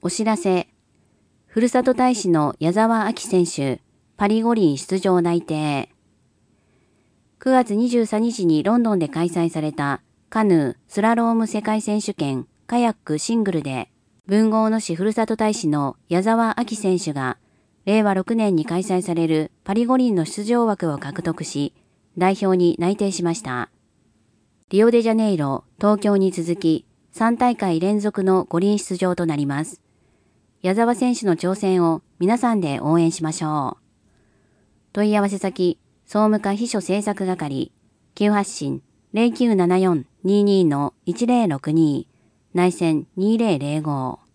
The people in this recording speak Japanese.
お知らせ。ふるさと大使の矢沢亜季選手、パリ五輪出場内定。9月23日にロンドンで開催されたカヌー・スラローム世界選手権カヤックシングルで、豊後大野市ふるさと大使の矢沢亜季選手が、令和6年に開催されるパリ五輪の出場枠を獲得し、代表に内定しました。リオデジャネイロ、東京に続き、3大会連続の五輪出場となります。矢沢選手の挑戦を皆さんで応援しましょう。問い合わせ先、総務課秘書政策係、急発進 0974-22-1062、内線2005。